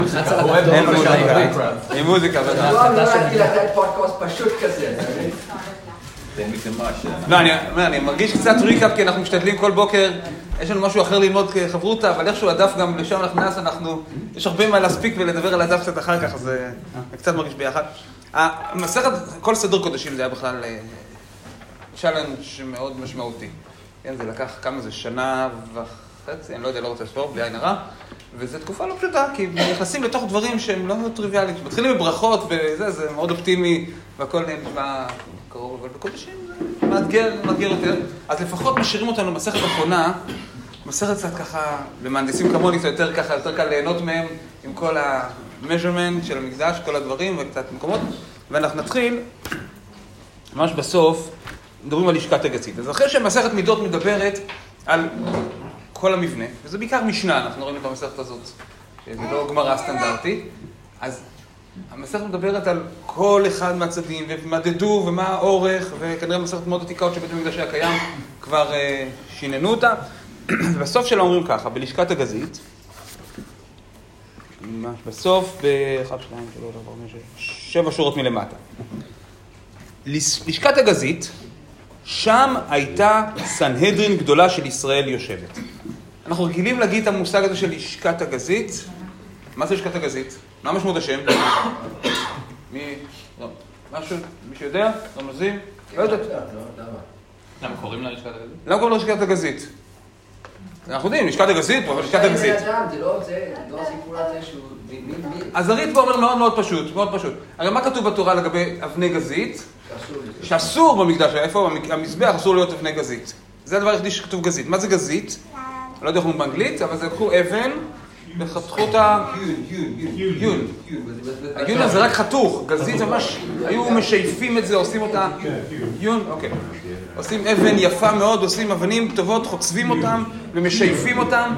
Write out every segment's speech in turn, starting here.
אין מוזיקה. עם מוזיקה, בטח. לא נראה לתת פודקאסט פשוט כזה. לא, אני מרגיש קצת ריקאפ, כי אנחנו משתדלים כל בוקר, יש לנו משהו אחר ללמוד כחברותה, אבל איכשהו הדף גם לשם נכנס, יש הרבה מה להספיק ולדבר על הדף קצת אחר כך, אז אני קצת מרגיש ביחד. המסכת, כל סדר קודשים זה היה בכלל צ'אלנג' מאוד משמעותי. כן, זה לקח כמה זה, שנה וחצי, אני לא יודע, לא רוצה לספור, בלי עין הרע, וזו תקופה לא פשוטה, כי נכנסים לתוך דברים שהם לא טריוויאליים. מתחילים בברכות, זה מאוד אופטימי, והכל נשמע קרוב, אבל בקודשים זה מאתגר יותר. אז לפחות משאירים אותנו מסכת אחרונה, מסכת קצת ככה, למהנדסים כמוני, זה יותר ככה, יותר קל ליהנות מהם, עם כל ה-measurement של המקדש, כל הדברים וקצת מקומות. ואנחנו נתחיל, ממש בסוף, מדברים על לשכת הגזית. אז אחרי שהמסכת מידות מדברת על כל המבנה, וזה בעיקר משנה, אנחנו רואים את המסכת הזאת, שזה לא גמרא סטנדרטית, אז המסכת מדברת על כל אחד מהצדדים, ומדדו ומה האורך, וכנראה מסכת מאוד עתיקות שבית המקדש היה קיים, כבר שיננו אותה. ובסוף שלה אומרים ככה, בלשכת הגזית, ממש בסוף, ב-1, 2, 3, 4, 5, 7 שורות מלמטה. לשכת הגזית, שם הייתה סנהדרין גדולה של ישראל יושבת. אנחנו רגילים להגיד את המושג הזה של לשכת הגזית. מה זה לשכת הגזית? מה משמעות השם? מישהו יודע? רמזים? לא יודעת. למה קוראים לה לשכת הגזית? למה קוראים לה לשכת הגזית? אנחנו יודעים, לשכת הגזית, אבל לשכת הגזית. זה לא הסיפור הזה שהוא... אז הריטב"א אומר מאוד מאוד פשוט, מאוד פשוט. הרי מה כתוב בתורה לגבי אבני גזית? שאסור במקדש, איפה? המזבח אסור להיות אבני גזית. זה הדבר היחידי שכתוב גזית. מה זה גזית? אני לא יודע איך הוא באנגלית, אבל זה לקחו אבן וחתכו אותה... יון. היון זה רק חתוך. גזית זה ממש... היו משייפים את זה, עושים אותה... יון, אוקיי. עושים אבן יפה מאוד, עושים אבנים טובות, חוצבים אותם ומשייפים אותם.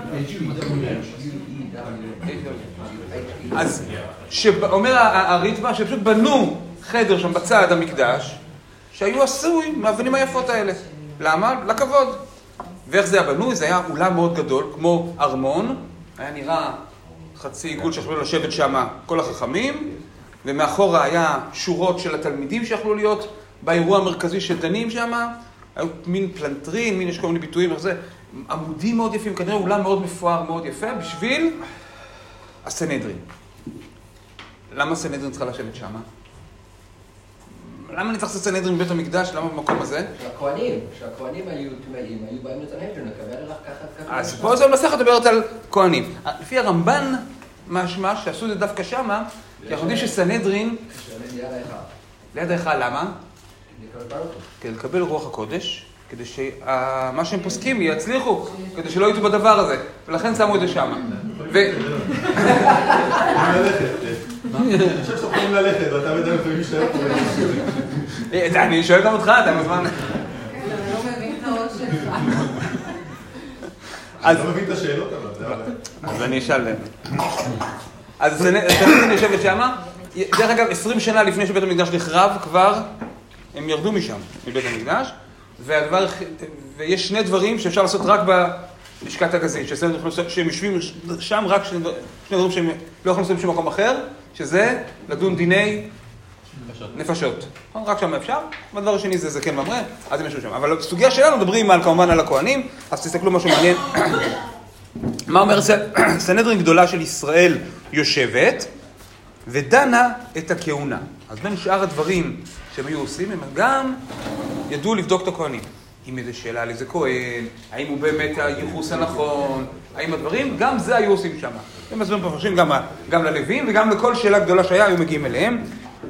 אז שאומר הריטב"א שפשוט בנו חדר שם בצד המקדש, שהיו עשוי מהאבנים היפות האלה. למה? לכבוד. ואיך זה היה בנוי? זה היה אולם מאוד גדול, כמו ארמון. היה נראה חצי עיגול שיכולו לשבת שם כל החכמים, ומאחורה היה שורות של התלמידים שיכולו להיות באירוע המרכזי של דנים שם. היו מין פלנטרין, מין יש כל מיני ביטויים, וזה, עמודים מאוד יפים, כנראה אולם מאוד מפואר, מאוד יפה, בשביל הסנהדרין. למה הסנהדרין צריכה לשבת שם? למה אני צריך לעשות סנהדרין בבית המקדש? למה במקום הזה? שהכהנים היו טמאים, היו באים לסנהדרין, לקבל לך ככה. אז פה זה המסכת מדברת על כהנים. לפי הרמב"ן, משמע שעשו את זה דווקא שמה, כי אנחנו יודעים שסנהדרין... ליד ההיכל, למה? כדי לקבל רוח הקודש, כדי שמה שהם פוסקים יצליחו, כדי שלא יהיו בדבר הזה, ולכן שמו את זה שמה. אני חושב שוכנים ללכת, ואתה מדבר לפעמים משתלב פה. אני שואל גם אותך, אתה מזמן... אני לא מבין את הראש שלך. אני לא מבין את השאלות, אבל... אז אני אשאל... אז הסנהדרין יושבת שמה, דרך אגב, 20 שנה לפני שבית המקדש נחרב, כבר הם ירדו משם, מבית המקדש, ויש שני דברים שאפשר לעשות רק בלשכת הגזית, שהם יושבים שם רק שני דברים שהם לא יכולים לעשות בשום מקום אחר, שזה לדון דיני נפשות. רק שם אפשר, והדבר השני זה זקן ממרא, אז הם יושבים שם. אבל בסוגיה שלנו מדברים כמובן על הכהנים, אז תסתכלו משהו מעניין. מה אומר סנהדרין גדולה של ישראל יושבת, ודנה את הכהונה. אז בין שאר הדברים שהם היו עושים, הם גם ידעו לבדוק את הכהנים. אם איזו שאלה על איזה כהן, האם הוא באמת הייחוס הנכון, האם הדברים, גם זה היו עושים שם. הם מסבירים פרשים גם ללווים, וגם לכל שאלה גדולה שהיה, היו מגיעים אליהם.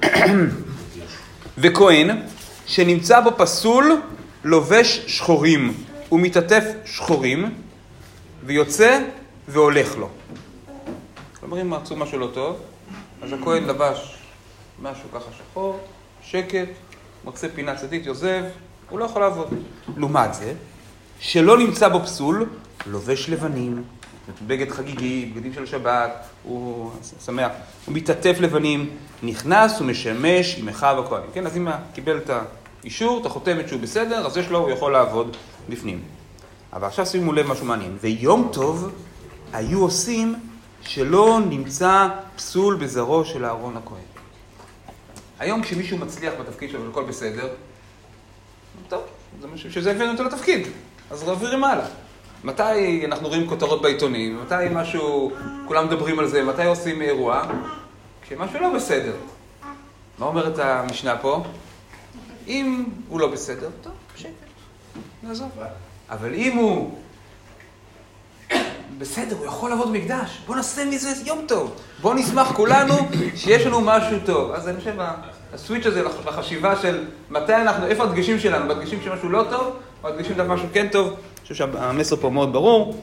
וכהן, שנמצא בו פסול, לובש שחורים, ומתעטף שחורים, ויוצא והולך לו. כלומר, אם מצאו משהו לא טוב, אז הכהן לבש משהו ככה שחור, שקט, מקצה פינה צדית, יוזב, הוא לא יכול לעבוד. לעומת זה, שלא נמצא בו פסול, לובש לבנים, בגד חגיגי, בגדים של שבת, הוא שמח, הוא מתעטף לבנים, נכנס ומשמש עם אחיו הכהנים. כן, אז אם קיבל את האישור, את החותמת שהוא בסדר, אז יש לו, הוא יכול לעבוד בפנים. אבל עכשיו שימו לב משהו מעניין. ויום טוב היו עושים שלא נמצא פסול בזרעו של אהרון הכהן. היום כשמישהו מצליח בתפקיד שלו והכל בסדר, טוב, זה משהו שזה הבאנו אותו לתפקיד, אז רעבירים הלאה. מתי אנחנו רואים כותרות בעיתונים, מתי משהו, כולם מדברים על זה, מתי עושים אירוע? כשמשהו לא בסדר. מה אומרת המשנה פה? אם הוא לא בסדר, טוב, שקט, נעזוב. אבל אם הוא בסדר, הוא יכול לעבוד מקדש, בוא נעשה מזה יום טוב. בוא נשמח כולנו שיש לנו משהו טוב. אז אני חושב, הסוויץ' הזה לחשיבה של מתי אנחנו, איפה הדגשים שלנו? בדגשים שמשהו לא טוב, או הדגשים של משהו כן טוב? אני חושב שהמסר פה מאוד ברור.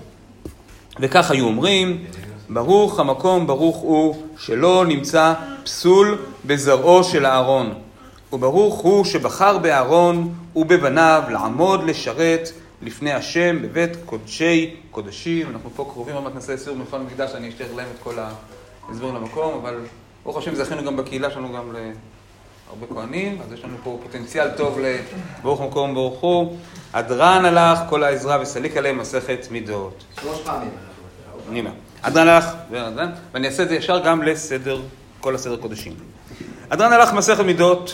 וכך היו אומרים, ברוך המקום, ברוך הוא, שלא נמצא פסול בזרעו של אהרון. וברוך הוא שבחר באהרון ובבניו לעמוד לשרת לפני השם בבית קודשי קודשים. אנחנו פה קרובים, עוד מעט נעשה סיור מלפון מקדש, אני אשתר להם את כל ההסבר למקום, אבל ברוך השם זכינו גם בקהילה שלנו גם להרבה כהנים, אז יש לנו פה פוטנציאל טוב לברוך המקום ברוך הוא. אדרן הלך כל העזרה וסליק עליהם מסכת מידות. 3 פעמים. נימה. אדרן הלך, ואני אעשה את זה ישר גם לסדר, כל הסדר קודשים. אדרן הלך מסכת מידות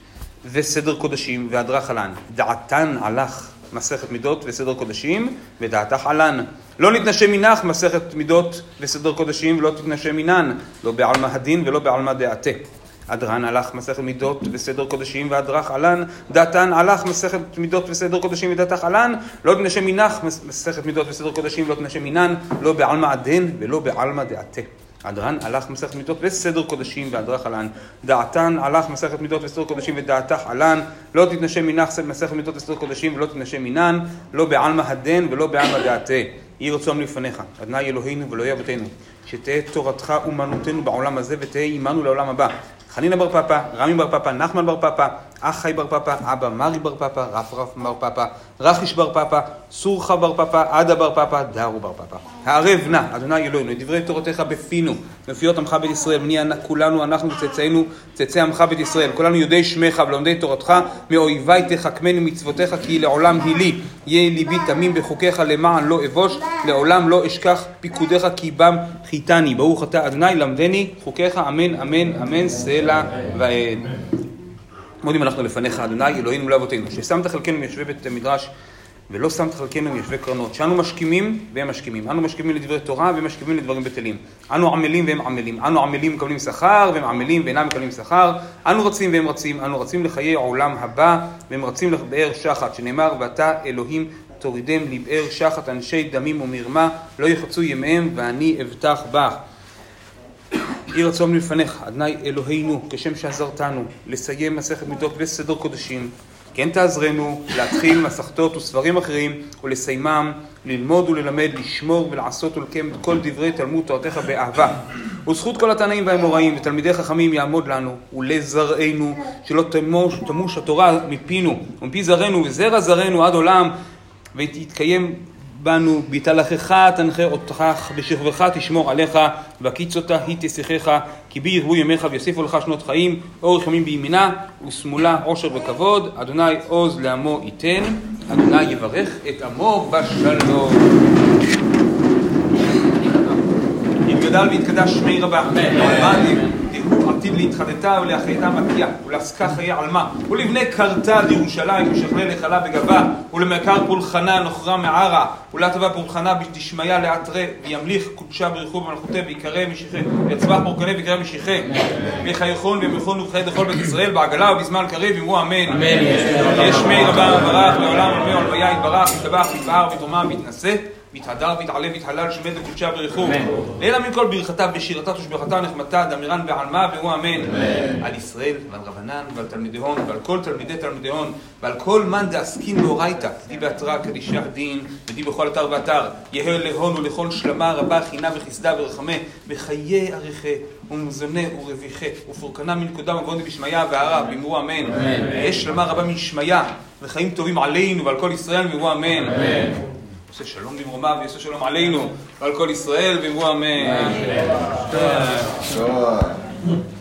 וסדר קודשים והדרך עלן. דעתן הלך מסכת מידות וסדר קודשים ודעתך עלן. לא נתנשם מנך מסכת מידות וסדר קודשים ולא תתנשם מנן, לא בעלמא הדין ולא בעלמא דעתה. אדרן הלך מסכת מידות וסדר קודשים והדרך עלן. דעתן הלך מסכת מידות וסדר קודשים ודעתך עלן. לא תתנשם מנך מסכת מידות וסדר קודשים ולא תתנשם מנן, לא בעלמא הדין ולא בעלמא דעתה. אדרן הלך מסכת מידות וסדר קודשים והדרך עלן. דעתן הלך מסכת מידות וסדר קודשים ודעתך עלן. לא תתנשם מנך מסכת מידות וסדר קודשים ולא תתנשם מנן, לא בעלמא הדין ולא בעלמא דעתה. יהי רצון לפניך, אדוני אלוהינו ואלוהי אבותינו, שתהא תורתך אומנותנו בעולם הזה ותהא עמנו לעולם הבא. חנינא בר פפא, רמי בר פפא, נחמן בר פפא, אחי בר פפא, אבא מרי בר פפא, רף בר פפא, רחיש בר פפא, סורחה בר פפא, עדה בר פפא, דארו בר פפא. הערב נא, אדוני אלוהינו, את דברי תורתך בפינו, בפיות עמך בית ישראל, כולנו, אנחנו וצאצאינו, צאצאי עמך בית ישראל, כולנו יודעי שמך ולומדי תורתך, מאויבי תחכמני מצוותיך, כי לעולם היא לי, יהיה ליבי תמים בחוקיך למען לא אבוש, לעולם לא אשכח פיקודיך כי בם חיתני. ברוך אתה אדוני למדני חוקיך, אמן אמן אמן סלע ועד. מודים אנחנו לפניך אדוני אלוהינו ולאבותינו, ששמת חלקנו מיושבי בית מדרש ולא שמת חלקנו מיושבי קרנות, שאנו משכימים והם משכימים, אנו משכימים לדברי תורה והם משכימים לדברים בטלים, אנו עמלים והם עמלים, אנו עמלים מקבלים שכר והם עמלים ואינם מקבלים שכר, אנו רצים והם רצים, אנו רצים לחיי העולם הבא והם רצים לבאר שחת, שנאמר ואתה אלוהים תורידם לבאר שחת, אנשי דמים ומרמה לא יחצו ימיהם ואני אבטח בך. יהי רצון לפניך אדוני אלוהינו, כשם שעזרתנו לסיים מסכת מידות וסדר קודשים, כן תעזרנו להתחיל מסכתות וספרים אחרים ולסיימם, ללמוד וללמד, לשמור ולעשות ולקיים את כל דברי תלמוד תורתך באהבה. וזכות כל התנאים והאמוראים ותלמידי חכמים יעמוד לנו ולזרענו, שלא תמוש התורה מפינו ומפי זרענו וזרע זרענו עד עולם, ותתקיים בנו בהתהלכך תנחה אותך, בשכבך תשמור עליך, והקיצותה היא תשיחך, כי בי ירבו ימיך ויוסיפו לך שנות חיים, אורך ימים בימינה ושמאלה עושר וכבוד. אדוני עוז לעמו ייתן, אדוני יברך את עמו בשלום. יתגדל ויתקדש שמי רבה, עתיד להתחדתה ולאחייתה מתיה ולעסקה חיי עלמה ולבני קרתה לירושלים ושכלה לחלה בגבה ולמקר פולחנה נוחרה מערה ולטבה פולחנה בתשמיה לאתרה וימליך קודשה בריחו במלכותה ויקרא משיחה ויצבח פורקנה ויקרא משיחה ויחייכון וימלכון ובחיי דכל בית ישראל בעגלה ובזמן קריב אמרו אמן. יש שמי רבה ברך לעולם ומי ולוויה יתברך יתבח יתבהר ויתרומם ויתנשא מתהדר והתעלה והתהלל שומד לקודשה בריחו אלא מן כל ברכתה ושירתה ושבחתה נחמתה דמירן בעלמה והוא אמן. על ישראל ועל רבנן ועל תלמידיהון ועל כל תלמידי תלמידיהון ועל כל מן דעסקין באורייתא די בהתרה קדישך דין ודי בכל אתר ואתר יהא להון ולכל שלמה רבה חינה וחסדה ורחמה בחיי עריכה ומזונה ורוויחה ופורקנה מנקודה מבודי בשמיה והערה ואמרו אמן. יש שלמה רבה משמיה וחיים טובים עלינו ועל כל ישראל ואמרו אמן. עושה שלום במרומיו ויעשה שלום עלינו ועל כל ישראל ואמרו אמן.